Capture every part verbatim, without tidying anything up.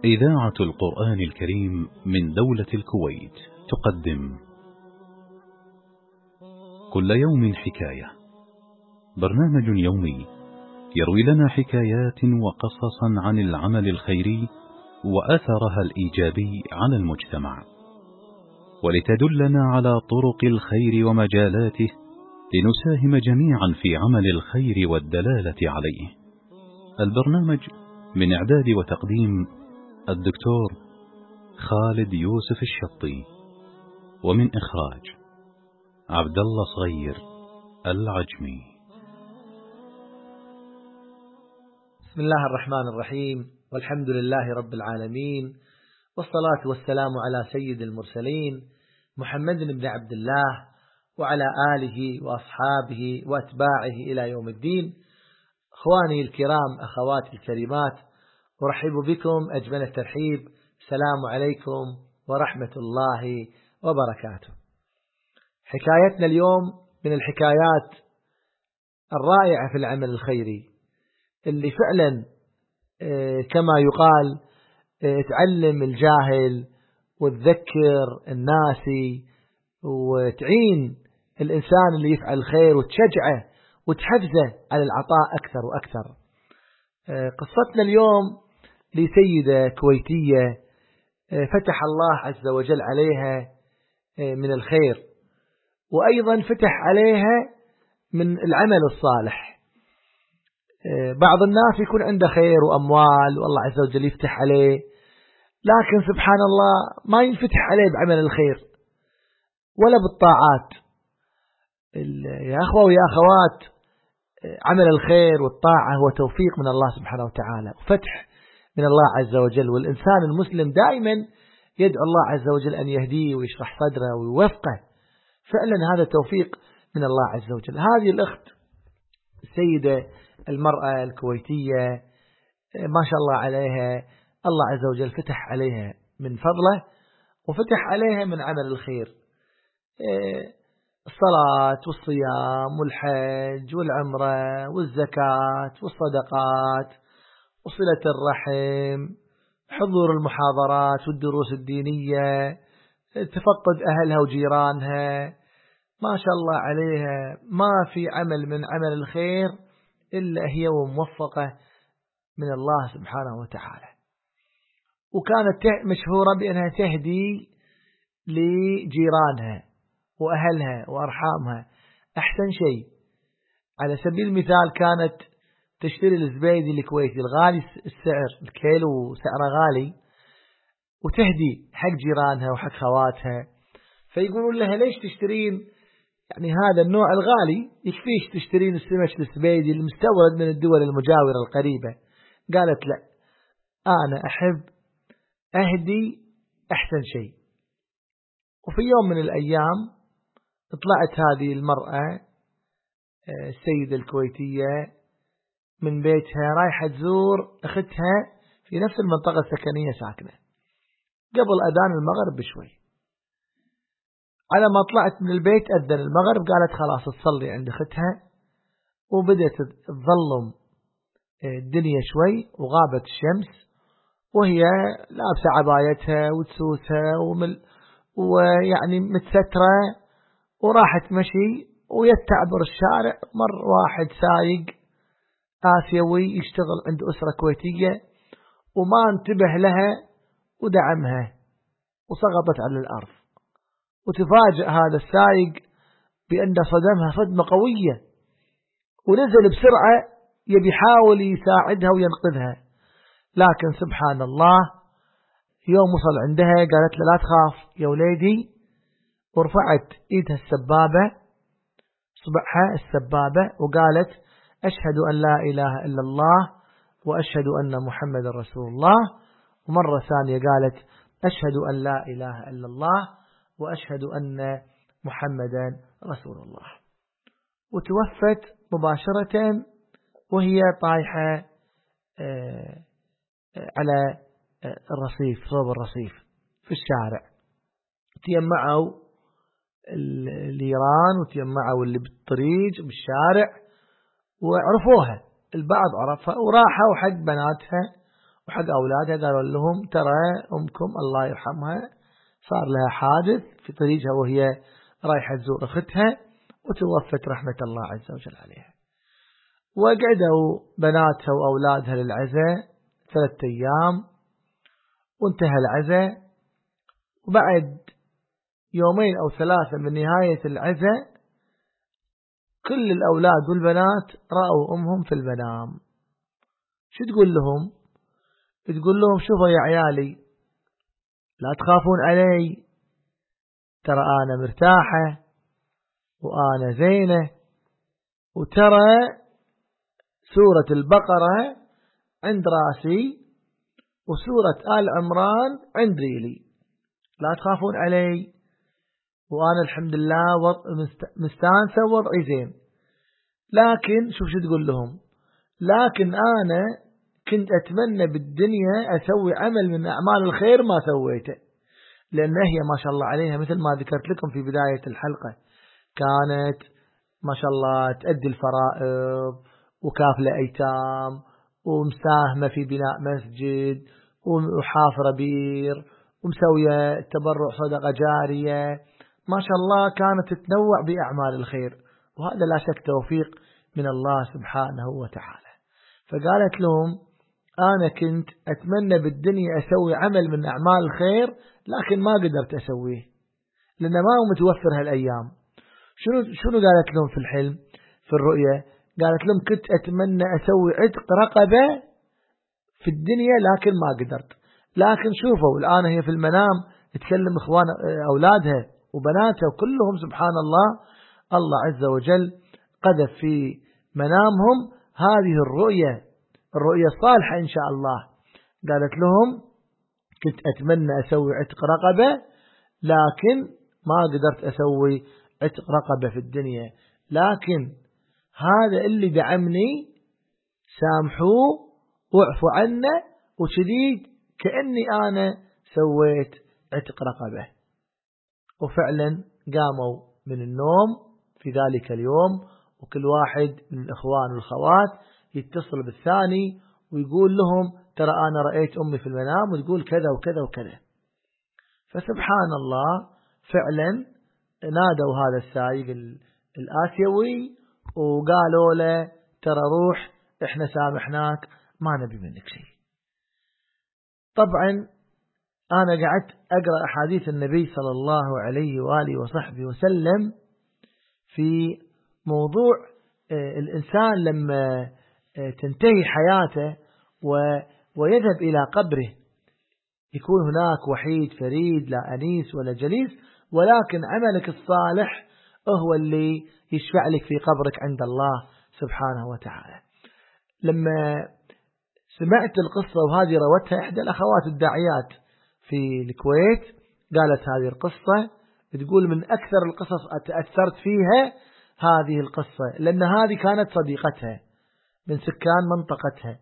إذاعة القرآن الكريم من دولة الكويت تقدم كل يوم حكاية، برنامج يومي يروي لنا حكايات وقصصا عن العمل الخيري وأثرها الإيجابي على المجتمع، ولتدلنا على طرق الخير ومجالاته لنساهم جميعا في عمل الخير والدلالة عليه. البرنامج من إعداد وتقديم الدكتور خالد يوسف الشطي، ومن إخراج عبد الله صغير العجمي. بسم الله الرحمن الرحيم، والحمد لله رب العالمين، والصلاة والسلام على سيد المرسلين محمد بن عبد الله وعلى آله وأصحابه وأتباعه إلى يوم الدين. أخواني الكرام، أخواتي الكريمات، أرحب بكم أجمل الترحيب. السلام عليكم ورحمة الله وبركاته. حكايتنا اليوم من الحكايات الرائعة في العمل الخيري، اللي فعلا كما يقال تعلم الجاهل وتذكر الناسي وتعين الإنسان اللي يفعل الخير وتشجعه وتحفزه على العطاء أكثر وأكثر. قصتنا اليوم لسيدة كويتية فتح الله عز وجل عليها من الخير، وأيضا فتح عليها من العمل الصالح. بعض الناس يكون عنده خير وأموال والله عز وجل يفتح عليه، لكن سبحان الله ما ينفتح عليه بعمل الخير ولا بالطاعات. يا أخوة ويا أخوات، عمل الخير والطاعة هو توفيق من الله سبحانه وتعالى وفتح من الله عز وجل، والإنسان المسلم دائما يدعو الله عز وجل أن يهديه ويشرح صدره ويوفقه. فعلا هذا توفيق من الله عز وجل. هذه الأخت السيدة المرأة الكويتية ما شاء الله عليها، الله عز وجل فتح عليها من فضله وفتح عليها من عمل الخير، الصلاة والصيام والحج والعمرة والزكاة والصدقات وصلة الرحم، حضور المحاضرات والدروس الدينية، تفقد أهلها وجيرانها. ما شاء الله عليها، ما في عمل من عمل الخير إلا هي وموفقة من الله سبحانه وتعالى. وكانت مشهورة بأنها تهدي لجيرانها وأهلها وأرحامها أحسن شيء. على سبيل المثال كانت تشتري الزبيدي الكويتي الغالي السعر، الكيلو سعره غالي، وتهدي حق جيرانها وحق خواتها. فيقولون لها ليش تشترين يعني هذا النوع الغالي، يكفيش تشترين السمك الزبيدي المستورد من الدول المجاورة القريبة. قالت لا، أنا أحب أهدي أحسن شيء. وفي يوم من الأيام طلعت هذه المرأة السيدة الكويتية من بيتها رايحة تزور أختها في نفس المنطقة السكنية ساكنة قبل أذان المغرب بشوي. على ما طلعت من البيت أذن المغرب، قالت خلاص تصلي عند أختها، وبدأت تظلم الدنيا شوي وغابت الشمس، وهي لابسة عبايتها وتسوسها ومل ويعني متسترة، وراحت مشي ويتعبر الشارع. مر واحد سايق آسيوي يشتغل عند أسرة كويتية وما انتبه لها ودعمها وسقطت على الأرض. وتفاجأ هذا السايق بأن صدمها صدمة قوية، ونزل بسرعة يبي يحاول يساعدها وينقذها. لكن سبحان الله يوم وصل عندها قالت له لا تخاف يا وليدي، ورفعت إيدها السبابة صبعها السبابة وقالت أشهد أن لا إله إلا الله وأشهد أن محمد رسول الله. ومرة ثانية قالت أشهد أن لا إله إلا الله وأشهد أن محمدا رسول الله. وتوفت مباشرة وهي طايحة على الرصيف، صوب الرصيف في الشارع. تيمعوا الإيران وتيمعوا اللي بالطريق بالشارع وعرفوها، البعض عرفها وراحوا حق بناتها وحق أولادها قالوا لهم ترى أمكم الله يرحمها صار لها حادث في طريقها وهي رايحة تزور أختها وتوفت رحمة الله عز وجل عليها. وقعدوا بناتها وأولادها للعزاء ثلاثة أيام وانتهى العزاء، وبعد يومين أو ثلاثة من نهاية العزاء كل الأولاد والبنات رأوا أمهم في المنام. شو تقول لهم؟ تقول لهم شوفوا يا عيالي لا تخافون علي، ترى أنا مرتاحة وأنا زينة، وترى سورة البقرة عند راسي وسورة آل عمران عند ريلي، لا تخافون علي وأنا الحمد لله مستانسة ووضعي زين. لكن شوف شو تقول لهم، لكن أنا كنت أتمنى بالدنيا أسوي عمل من أعمال الخير ما سويته، لأن هي ما شاء الله عليها مثل ما ذكرت لكم في بداية الحلقة كانت ما شاء الله تؤدي الفرائض وكافلة أيتام ومساهمة في بناء مسجد وحافرة بير ومسوية تبرع صدقة جارية، ما شاء الله كانت تتنوع بأعمال الخير، وهذا لا شك توفيق من الله سبحانه وتعالى. فقالت لهم أنا كنت أتمنى بالدنيا أسوي عمل من أعمال الخير لكن ما قدرت أسويه لأن ما هو متوفر هالأيام. شنو شنو قالت لهم في الحلم في الرؤية؟ قالت لهم كنت أتمنى أسوي عتق رقبة في الدنيا لكن ما قدرت. لكن شوفوا الآن هي في المنام تكلم إخوان أولادها وبناتها وكلهم سبحان الله الله عز وجل قذف في منامهم هذه الرؤية الرؤية الصالحة إن شاء الله. قالت لهم كنت أتمنى أسوي عتق رقبة لكن ما قدرت أسوي عتق رقبة في الدنيا، لكن هذا اللي دعمني سامحوه واعفوا عنه وشديد كأني أنا سويت عتق رقبة. وفعلا قاموا من النوم في ذلك اليوم وكل واحد من الإخوان والخوات يتصل بالثاني ويقول لهم ترى أنا رأيت أمي في المنام وتقول كذا وكذا وكذا. فسبحان الله فعلا نادوا هذا السايق الآسيوي وقالوا له ترى روح احنا سامحناك ما نبي منك شيء. طبعا أنا قعدت أقرأ أحاديث النبي صلى الله عليه وآله وصحبه وسلم في موضوع الإنسان لما تنتهي حياته ويذهب إلى قبره يكون هناك وحيد فريد لا أنيس ولا جليس، ولكن عملك الصالح هو اللي يشفع لك في قبرك عند الله سبحانه وتعالى. لما سمعت القصة وهذه روتها إحدى الأخوات الداعيات في الكويت قالت هذه القصة تقول من أكثر القصص تأثرت فيها هذه القصة لأن هذه كانت صديقتها من سكان منطقتها.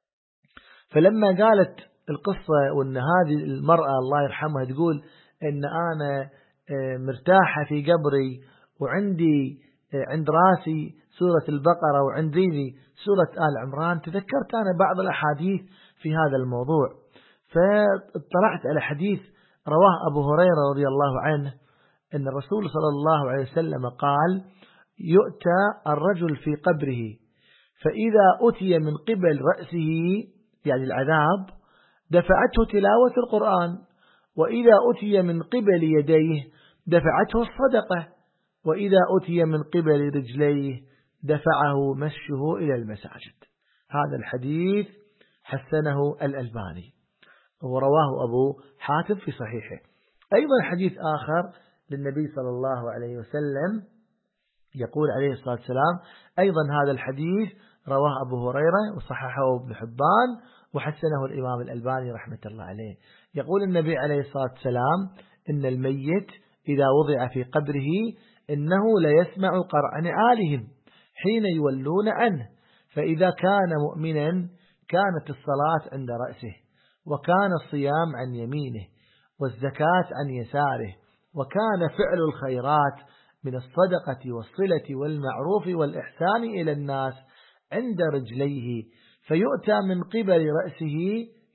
فلما قالت القصة وأن هذه المرأة الله يرحمها تقول أن أنا مرتاحة في قبري وعندي عند راسي سورة البقرة وعندي سورة آل عمران، تذكرت أنا بعض الأحاديث في هذا الموضوع. فاطلعت على حديث رواه أبو هريرة رضي الله عنه أن الرسول صلى الله عليه وسلم قال يؤتى الرجل في قبره فإذا أتي من قبل رأسه يعني العذاب دفعته تلاوة القرآن، وإذا أتي من قبل يديه دفعته الصدقة، وإذا أتي من قبل رجليه دفعه مشه إلى المساجد. هذا الحديث حسنه الألباني ورواه أبو حاتم في صحيحه. أيضا حديث آخر للنبي صلى الله عليه وسلم يقول عليه الصلاة والسلام أيضا هذا الحديث رواه أبو هريرة وصححه ابن حبان وحسنه الإمام الألباني رحمة الله عليه. يقول النبي عليه الصلاة والسلام إن الميت إذا وضع في قبره إنه ليسمع قرع نعالهم حين يولون عنه، فإذا كان مؤمنا كانت الصلاة عند رأسه، وكان الصيام عن يمينه، والزكاة عن يساره، وكان فعل الخيرات من الصدقة والصلة والمعروف والإحسان إلى الناس عند رجليه، فيؤتى من قبل رأسه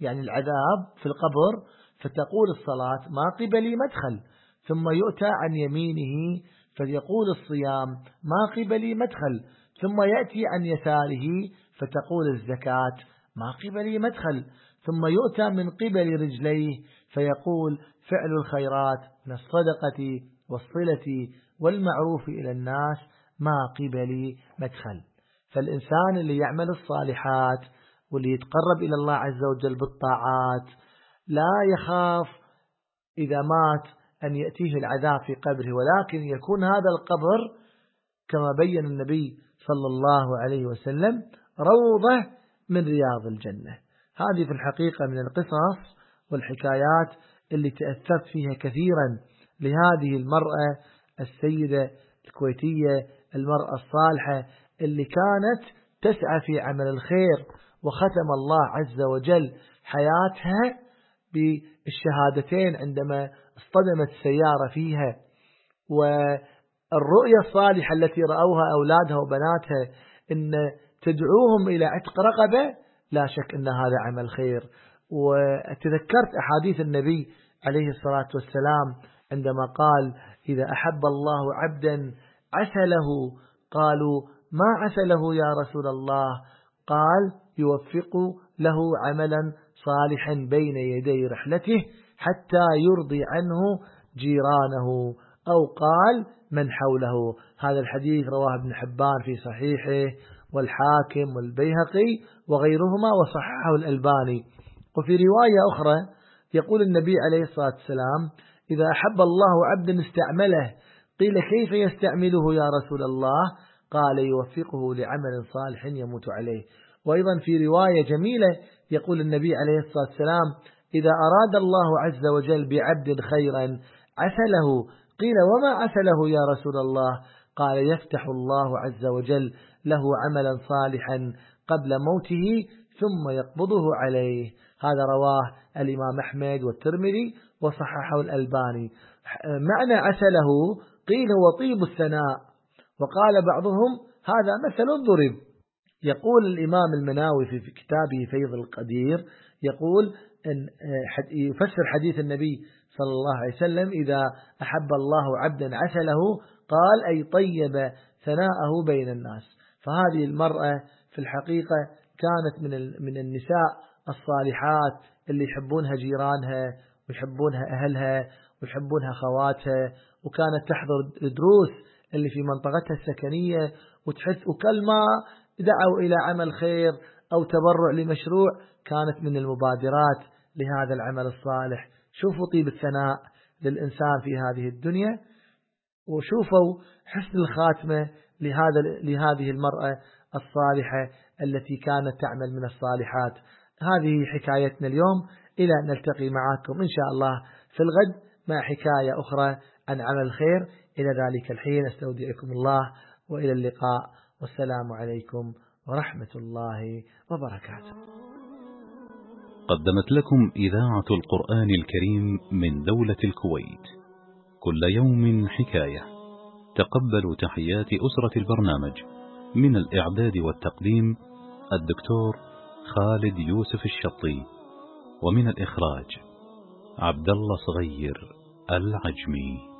يعني العذاب في القبر، فتقول الصلاة ما قبلي مدخل، ثم يؤتى عن يمينه فيقول الصيام ما قبلي مدخل، ثم يأتي عن يساره فتقول الزكاة ما قبلي مدخل، ثم يؤتى من قبل رجليه فيقول فعل الخيرات من الصدقة والصلة والمعروف إلى الناس ما قبلي مدخل. فالإنسان اللي يعمل الصالحات واللي يتقرب إلى الله عز وجل بالطاعات لا يخاف إذا مات أن يأتيه العذاب في قبره، ولكن يكون هذا القبر كما بين النبي صلى الله عليه وسلم روضة من رياض الجنة. هذه في الحقيقة من القصص والحكايات اللي تأثرت فيها كثيرا لهذه المرأة السيدة الكويتية، المرأة الصالحة اللي كانت تسعى في عمل الخير، وختم الله عز وجل حياتها بالشهادتين عندما اصطدمت السيارة فيها. والرؤية الصالحة التي رأوها أولادها وبناتها إن تدعوهم إلى عتق رقبة، لا شك أن هذا عمل خير. وتذكرت أحاديث النبي عليه الصلاة والسلام عندما قال إذا أحب الله عبدا عسله، قالوا ما عسله يا رسول الله؟ قال يوفق له عملا صالحا بين يدي رحلته حتى يرضي عنه جيرانه، أو قال من حوله. هذا الحديث رواه ابن حبان في صحيحه والحاكم والبيهقي وغيرهما وصححه الألباني. وفي رواية أخرى يقول النبي عليه الصلاة والسلام إذا أحب الله عبدا استعمله، قيل كيف يستعمله يا رسول الله؟ قال يوفقه لعمل صالح يموت عليه. وأيضا في رواية جميلة يقول النبي عليه الصلاة والسلام إذا أراد الله عز وجل بعبد خيرا عسله، قيل وما عسله يا رسول الله؟ قال يفتح الله عز وجل له عملا صالحا قبل موته ثم يقبضه عليه. هذا رواه الإمام أحمد والترمذي وصححه الألباني. معنى عسله قيل هو طيب الثناء، وقال بعضهم هذا مثل ضرب. يقول الإمام المناوي في كتابه فيض القدير يقول أن يفسر حديث النبي صلى الله عليه وسلم إذا أحب الله عبدا عسله، قال أي طيب ثناءه بين الناس. فهذه المرأة في الحقيقة كانت من من النساء الصالحات اللي يحبونها جيرانها ويحبونها أهلها ويحبونها خواتها، وكانت تحضر دروس اللي في منطقتها السكنية، وتحس وكل ما دعوا إلى عمل خير أو تبرع لمشروع كانت من المبادرات لهذا العمل الصالح. شوفوا طيب الثناء للإنسان في هذه الدنيا، وشوفوا حسن الخاتمة لهذا لهذه المرأة الصالحة التي كانت تعمل من الصالحات. هذه حكايتنا اليوم، إلى أن نلتقي معكم إن شاء الله في الغد مع حكاية أخرى عن عمل الخير. إلى ذلك الحين استودعكم الله، وإلى اللقاء، والسلام عليكم ورحمة الله وبركاته. قدمت لكم إذاعة القرآن الكريم من دولة الكويت كل يوم حكاية. تقبلوا تحيات أسرة البرنامج، من الإعداد والتقديم الدكتور خالد يوسف الشطي، ومن الإخراج عبد الله صغير العجمي.